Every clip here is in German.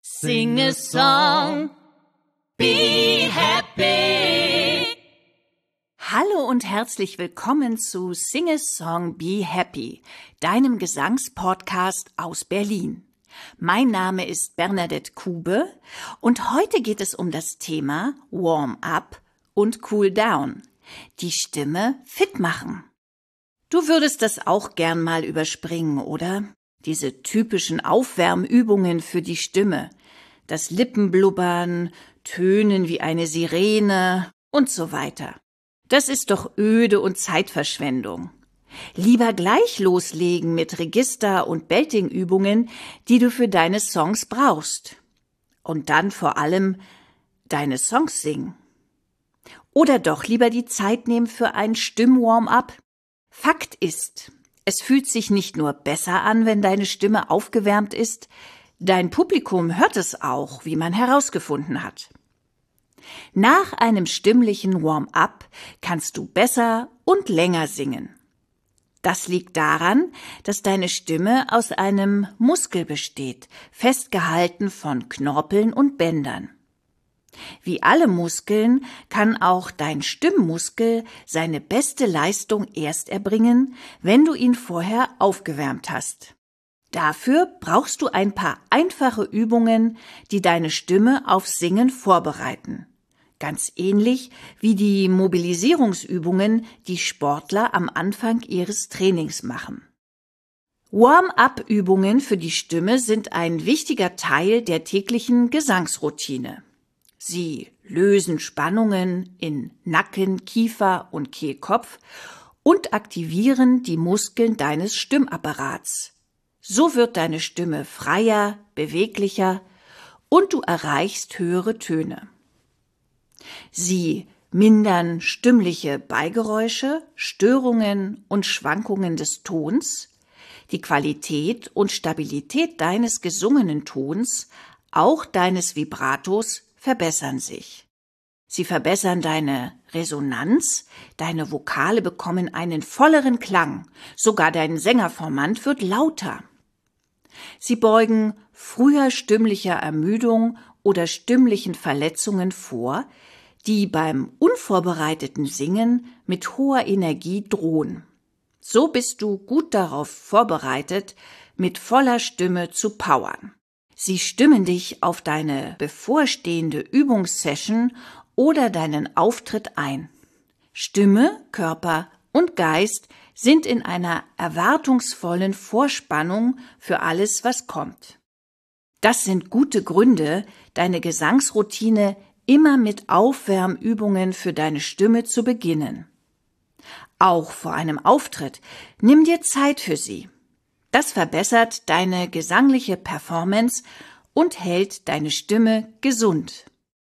Sing a song, be happy. Hallo und herzlich willkommen zu Sing a Song, Be Happy, deinem Gesangspodcast aus Berlin. Mein Name ist Bernadette Kube und heute geht es um das Thema Warm-up und Cool-down, die Stimme fit machen. Du würdest das auch gern mal überspringen, oder? Diese typischen Aufwärmübungen für die Stimme, das Lippenblubbern, Tönen wie eine Sirene und so weiter. Das ist doch öde und Zeitverschwendung. Lieber gleich loslegen mit Register- und Belting-Übungen, die du für deine Songs brauchst. Und dann vor allem deine Songs singen. Oder doch lieber die Zeit nehmen für ein Stimm-Warm-up. Fakt ist, es fühlt sich nicht nur besser an, wenn deine Stimme aufgewärmt ist, dein Publikum hört es auch, wie man herausgefunden hat. Nach einem stimmlichen Warm-up kannst du besser und länger singen. Das liegt daran, dass deine Stimme aus einem Muskel besteht, festgehalten von Knorpeln und Bändern. Wie alle Muskeln kann auch dein Stimmmuskel seine beste Leistung erst erbringen, wenn du ihn vorher aufgewärmt hast. Dafür brauchst du ein paar einfache Übungen, die deine Stimme aufs Singen vorbereiten. Ganz ähnlich wie die Mobilisierungsübungen, die Sportler am Anfang ihres Trainings machen. Warm-up-Übungen für die Stimme sind ein wichtiger Teil der täglichen Gesangsroutine. Sie lösen Spannungen in Nacken, Kiefer und Kehlkopf und aktivieren die Muskeln deines Stimmapparats. So wird deine Stimme freier, beweglicher und du erreichst höhere Töne. Sie mindern stimmliche Beigeräusche, Störungen und Schwankungen des Tons, die Qualität und Stabilität deines gesungenen Tons, auch deines Vibratos, verbessern sich. Sie verbessern deine Resonanz, deine Vokale bekommen einen volleren Klang, sogar dein Sängerformant wird lauter. Sie beugen früher stimmlicher Ermüdung oder stimmlichen Verletzungen vor, die beim unvorbereiteten Singen mit hoher Energie drohen. So bist du gut darauf vorbereitet, mit voller Stimme zu powern. Sie stimmen dich auf deine bevorstehende Übungssession oder deinen Auftritt ein. Stimme, Körper und Geist sind in einer erwartungsvollen Vorspannung für alles, was kommt. Das sind gute Gründe, deine Gesangsroutine immer mit Aufwärmübungen für deine Stimme zu beginnen. Auch vor einem Auftritt nimm dir Zeit für sie. Das verbessert deine gesangliche Performance und hält deine Stimme gesund.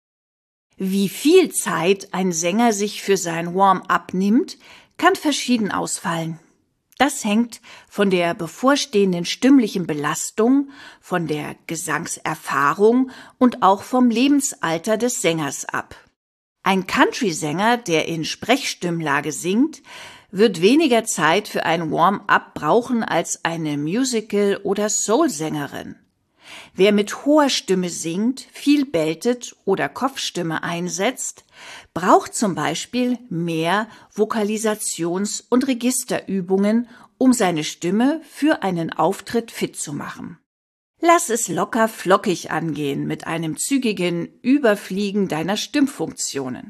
Wie viel Zeit ein Sänger sich für sein Warm-up nimmt, kann verschieden ausfallen. Das hängt von der bevorstehenden stimmlichen Belastung, von der Gesangserfahrung und auch vom Lebensalter des Sängers ab. Ein Country-Sänger, der in Sprechstimmlage singt, wird weniger Zeit für ein Warm-up brauchen als eine Musical- oder Soul-Sängerin. Wer mit hoher Stimme singt, viel beltet oder Kopfstimme einsetzt, braucht zum Beispiel mehr Vokalisations- und Registerübungen, um seine Stimme für einen Auftritt fit zu machen. Lass es locker flockig angehen mit einem zügigen Überfliegen deiner Stimmfunktionen.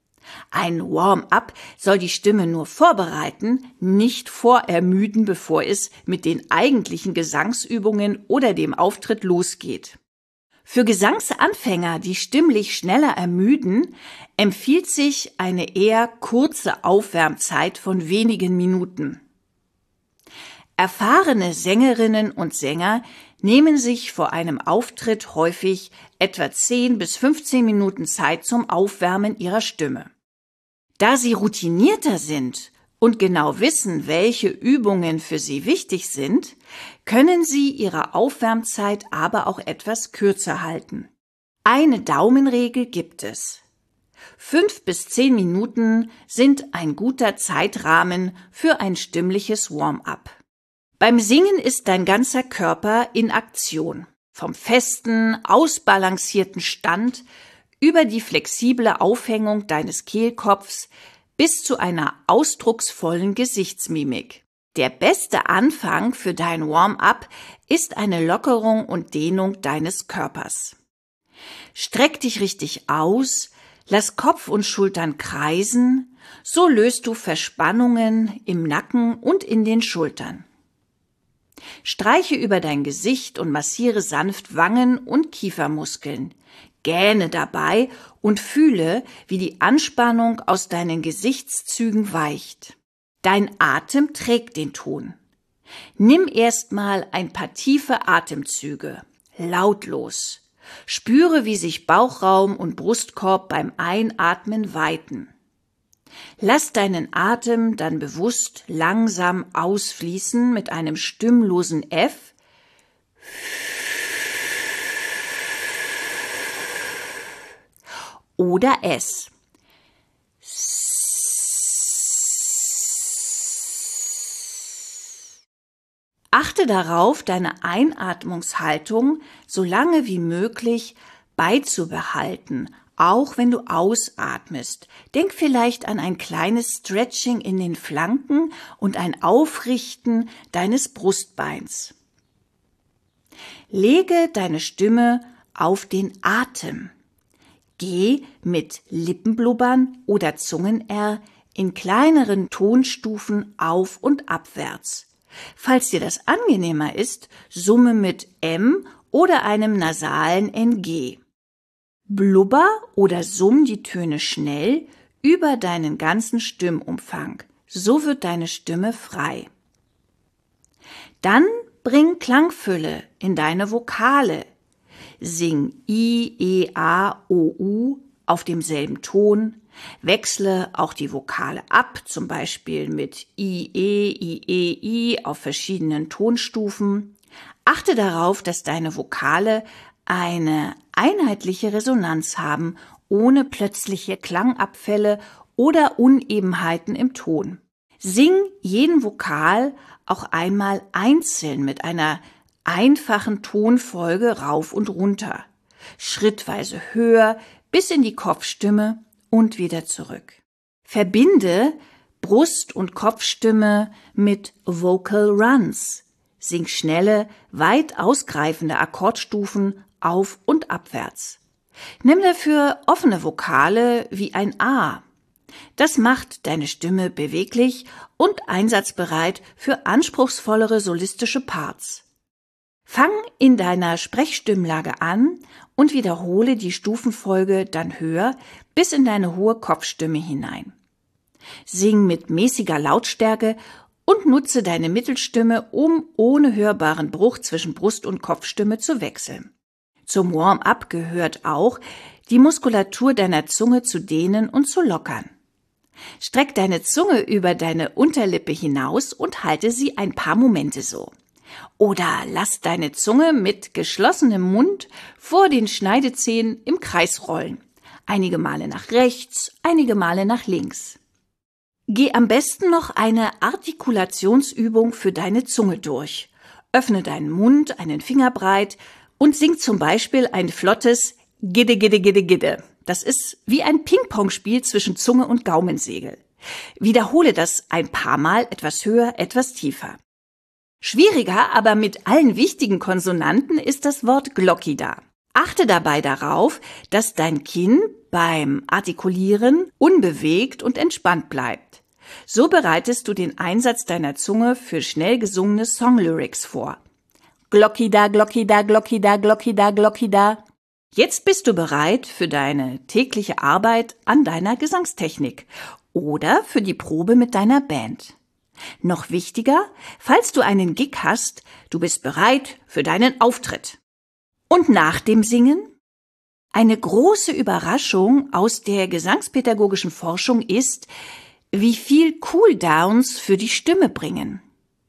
Ein Warm-up soll die Stimme nur vorbereiten, nicht vorermüden, bevor es mit den eigentlichen Gesangsübungen oder dem Auftritt losgeht. Für Gesangsanfänger, die stimmlich schneller ermüden, empfiehlt sich eine eher kurze Aufwärmzeit von wenigen Minuten. Erfahrene Sängerinnen und Sänger nehmen sich vor einem Auftritt häufig etwa 10 bis 15 Minuten Zeit zum Aufwärmen ihrer Stimme. Da sie routinierter sind und genau wissen, welche Übungen für sie wichtig sind, können sie ihre Aufwärmzeit aber auch etwas kürzer halten. Eine Daumenregel gibt es. 5 bis 10 Minuten sind ein guter Zeitrahmen für ein stimmliches Warm-up. Beim Singen ist dein ganzer Körper in Aktion. Vom festen, ausbalancierten Stand über die flexible Aufhängung deines Kehlkopfs bis zu einer ausdrucksvollen Gesichtsmimik. Der beste Anfang für dein Warm-up ist eine Lockerung und Dehnung deines Körpers. Streck dich richtig aus, lass Kopf und Schultern kreisen, so löst du Verspannungen im Nacken und in den Schultern. Streiche über dein Gesicht und massiere sanft Wangen und Kiefermuskeln. Gähne dabei und fühle, wie die Anspannung aus deinen Gesichtszügen weicht. Dein Atem trägt den Ton. Nimm erstmal ein paar tiefe Atemzüge, lautlos. Spüre, wie sich Bauchraum und Brustkorb beim Einatmen weiten. Lass deinen Atem dann bewusst langsam ausfließen mit einem stimmlosen F oder S. Achte darauf, deine Einatmungshaltung so lange wie möglich beizubehalten, auch wenn du ausatmest. Denk vielleicht an ein kleines Stretching in den Flanken und ein Aufrichten deines Brustbeins. Lege deine Stimme auf den Atem. Geh mit Lippenblubbern oder Zungen-R in kleineren Tonstufen auf- und abwärts. Falls dir das angenehmer ist, summe mit M oder einem nasalen NG. Blubber oder summ die Töne schnell über deinen ganzen Stimmumfang. So wird deine Stimme frei. Dann bring Klangfülle in deine Vokale. Sing I, E, A, O, U auf demselben Ton. Wechsle auch die Vokale ab, zum Beispiel mit I, E, I auf verschiedenen Tonstufen. Achte darauf, dass deine Vokale eine einheitliche Resonanz haben, ohne plötzliche Klangabfälle oder Unebenheiten im Ton. Sing jeden Vokal auch einmal einzeln mit einer einfachen Tonfolge rauf und runter, schrittweise höher bis in die Kopfstimme und wieder zurück. Verbinde Brust- und Kopfstimme mit Vocal Runs. Sing schnelle, weit ausgreifende Akkordstufen auf- und abwärts. Nimm dafür offene Vokale wie ein A. Das macht deine Stimme beweglich und einsatzbereit für anspruchsvollere solistische Parts. Fang in deiner Sprechstimmlage an und wiederhole die Stufenfolge dann höher bis in deine hohe Kopfstimme hinein. Sing mit mäßiger Lautstärke und nutze deine Mittelstimme, um ohne hörbaren Bruch zwischen Brust- und Kopfstimme zu wechseln. Zum Warm-up gehört auch, die Muskulatur deiner Zunge zu dehnen und zu lockern. Streck deine Zunge über deine Unterlippe hinaus und halte sie ein paar Momente so. Oder lass deine Zunge mit geschlossenem Mund vor den Schneidezähnen im Kreis rollen. Einige Male nach rechts, einige Male nach links. Geh am besten noch eine Artikulationsübung für deine Zunge durch. Öffne deinen Mund einen Finger breit und sing zum Beispiel ein flottes Gidde, Gidde, Gidde, Gidde. Das ist wie ein Ping-Pong-Spiel zwischen Zunge und Gaumensegel. Wiederhole das ein paar Mal, etwas höher, etwas tiefer. Schwieriger, aber mit allen wichtigen Konsonanten ist das Wort Glockida. Achte dabei darauf, dass dein Kinn beim Artikulieren unbewegt und entspannt bleibt. So bereitest du den Einsatz deiner Zunge für schnell gesungene Songlyrics vor. Glockida, Glockida, Glockida, Glockida, Glockida. Jetzt bist du bereit für deine tägliche Arbeit an deiner Gesangstechnik oder für die Probe mit deiner Band. Noch wichtiger, falls du einen Gig hast, du bist bereit für deinen Auftritt. Und nach dem Singen? Eine große Überraschung aus der gesangspädagogischen Forschung ist, wie viel Cooldowns für die Stimme bringen.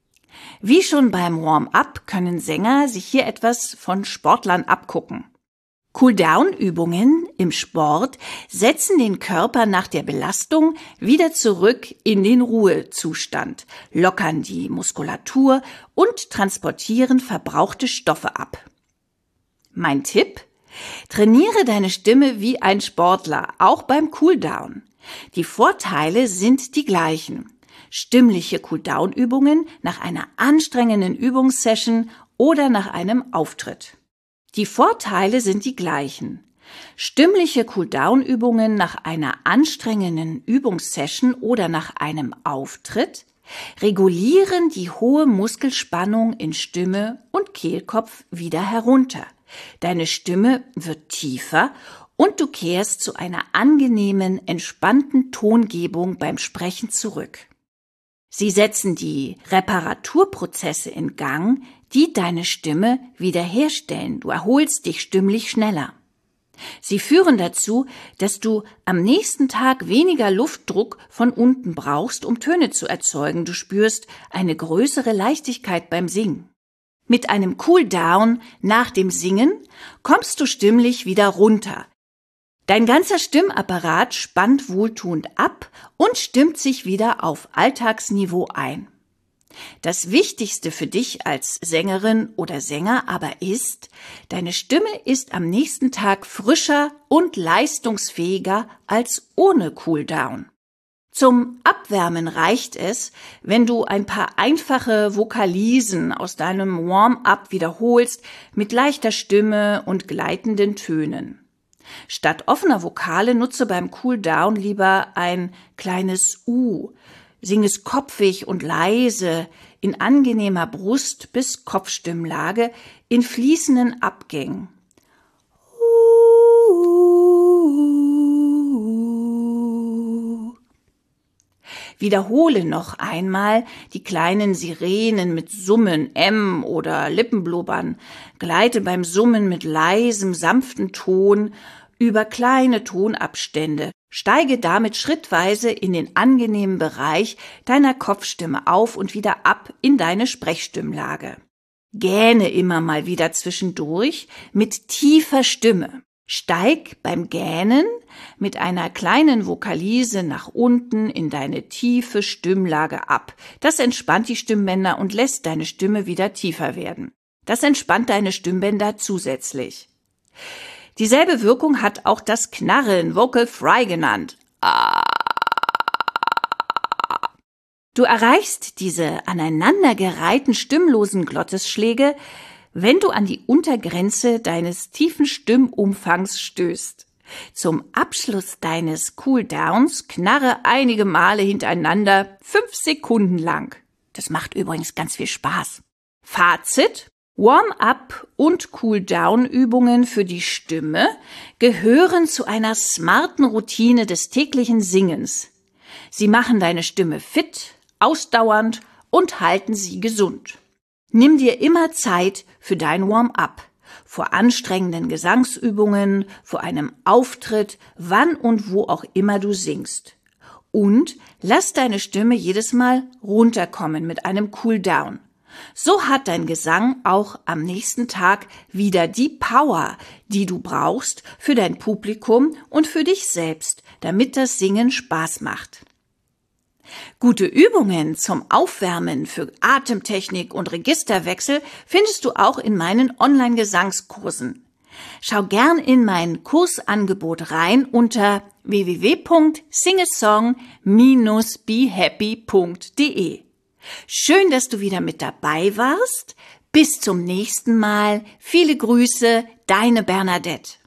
Wie schon beim Warm-up können Sänger sich hier etwas von Sportlern abgucken. Cooldown-Übungen im Sport setzen den Körper nach der Belastung wieder zurück in den Ruhezustand, lockern die Muskulatur und transportieren verbrauchte Stoffe ab. Mein Tipp? Trainiere deine Stimme wie ein Sportler, auch beim Cooldown. Die Vorteile sind die gleichen. Stimmliche Cooldown-Übungen nach einer anstrengenden Übungssession oder nach einem Auftritt. Die Vorteile sind die gleichen. Stimmliche Cooldown-Übungen nach einer anstrengenden Übungssession oder nach einem Auftritt regulieren die hohe Muskelspannung in Stimme und Kehlkopf wieder herunter. Deine Stimme wird tiefer und du kehrst zu einer angenehmen, entspannten Tongebung beim Sprechen zurück. Sie setzen die Reparaturprozesse in Gang, die deine Stimme wiederherstellen. Du erholst dich stimmlich schneller. Sie führen dazu, dass du am nächsten Tag weniger Luftdruck von unten brauchst, um Töne zu erzeugen. Du spürst eine größere Leichtigkeit beim Singen. Mit einem Cooldown nach dem Singen kommst du stimmlich wieder runter. Dein ganzer Stimmapparat spannt wohltuend ab und stimmt sich wieder auf Alltagsniveau ein. Das Wichtigste für dich als Sängerin oder Sänger aber ist, deine Stimme ist am nächsten Tag frischer und leistungsfähiger als ohne Cooldown. Zum Abwärmen reicht es, wenn du ein paar einfache Vokalisen aus deinem Warm-up wiederholst mit leichter Stimme und gleitenden Tönen. Statt offener Vokale nutze beim Cooldown lieber ein kleines U. Sing es kopfig und leise, in angenehmer Brust- bis Kopfstimmlage, in fließenden Abgängen. Wiederhole noch einmal die kleinen Sirenen mit Summen, M oder Lippenblubbern. Gleite beim Summen mit leisem, sanften Ton über kleine Tonabstände. Steige damit schrittweise in den angenehmen Bereich deiner Kopfstimme auf und wieder ab in deine Sprechstimmlage. Gähne immer mal wieder zwischendurch mit tiefer Stimme. Steig beim Gähnen mit einer kleinen Vokalise nach unten in deine tiefe Stimmlage ab. Das entspannt die Stimmbänder und lässt deine Stimme wieder tiefer werden. Das entspannt deine Stimmbänder zusätzlich. Dieselbe Wirkung hat auch das Knarren, Vocal Fry genannt. Du erreichst diese aneinandergereihten stimmlosen Glottesschläge, wenn du an die Untergrenze deines tiefen Stimmumfangs stößt. Zum Abschluss deines Cooldowns knarre einige Male hintereinander 5 Sekunden lang. Das macht übrigens ganz viel Spaß. Fazit: Warm-up und Cool-down-Übungen für die Stimme gehören zu einer smarten Routine des täglichen Singens. Sie machen deine Stimme fit, ausdauernd und halten sie gesund. Nimm dir immer Zeit für dein Warm-up. Vor anstrengenden Gesangsübungen, vor einem Auftritt, wann und wo auch immer du singst. Und lass deine Stimme jedes Mal runterkommen mit einem Cool-down. So hat dein Gesang auch am nächsten Tag wieder die Power, die du brauchst für dein Publikum und für dich selbst, damit das Singen Spaß macht. Gute Übungen zum Aufwärmen für Atemtechnik und Registerwechsel findest du auch in meinen Online-Gesangskursen. Schau gern in mein Kursangebot rein unter www.singasong-behappy.de. Schön, dass du wieder mit dabei warst. Bis zum nächsten Mal. Viele Grüße, deine Bernadette.